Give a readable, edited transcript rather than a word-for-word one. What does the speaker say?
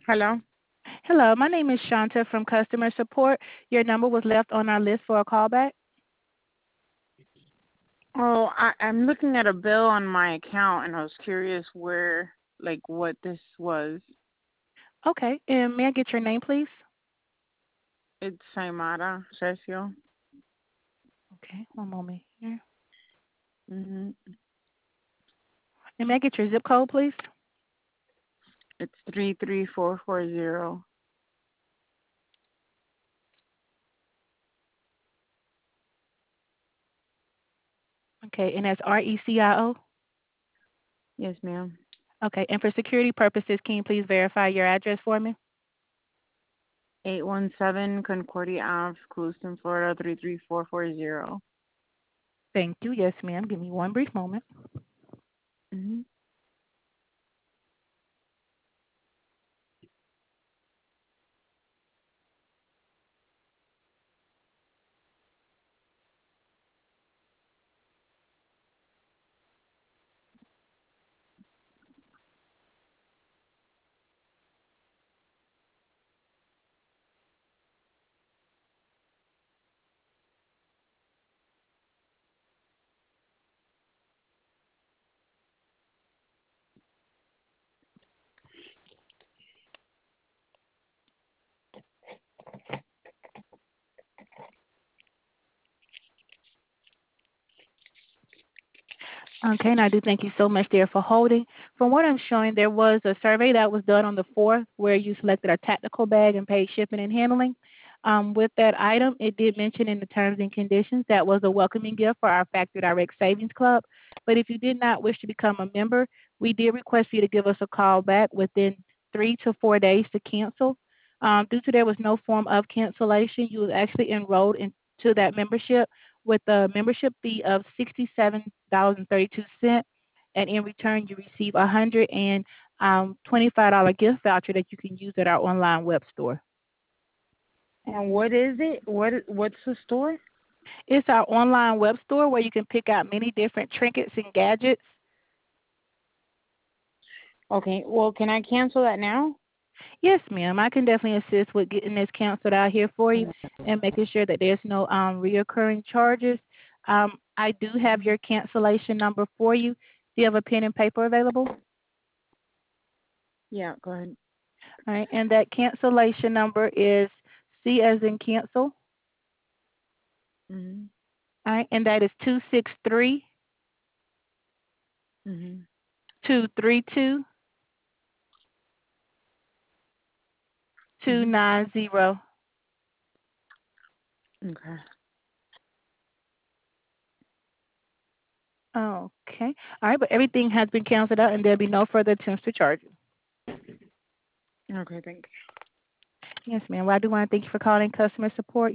Hello? Hello, my name is Shanta from customer support. Your number was left on our list for a callback. Oh, I'm looking at a bill on my account and I was curious what this was. Okay, and may I get your name, please? It's Saimara Sergio. Okay, one moment here. Mm-hmm. And may I get your zip code, please? It's 33440. Okay, and that's RECIO. Yes, ma'am. Okay, and for security purposes, can you please verify your address for me? 817 Concordia Ave, Clewiston, Florida 33440. Thank you. Yes, ma'am. Give me one brief moment. Mm-hmm. Okay, and I do thank you so much there for holding. From what I'm showing, there was a survey that was done on the 4th where you selected a tactical bag and paid shipping and handling. With that item, it did mention in the terms and conditions that was a welcoming gift for our Factory Direct Savings Club. But if you did not wish to become a member, we did request for you to give us a call back within 3 to 4 days to cancel. Due to there was no form of cancellation, you was actually enrolled into that membership with a membership fee of $67.32, and in return you receive a $125 gift voucher that you can use at our online web store. And what is it? What's the store? It's our online web store where you can pick out many different trinkets and gadgets. Okay, well, can I cancel that now? Yes, ma'am. I can definitely assist with getting this canceled out here for you and making sure that there's no reoccurring charges. I do have your cancellation number for you. Do you have a pen and paper available? Yeah, go ahead. All right, and that cancellation number is C as in cancel. Mm-hmm. All right, and that is 263 Mm-hmm. 232 Mm-hmm. 290. Okay. Okay. All right, but everything has been canceled out and there'll be no further attempts to charge you. Okay, thank you. Yes, ma'am. Well, I do want to thank you for calling customer support.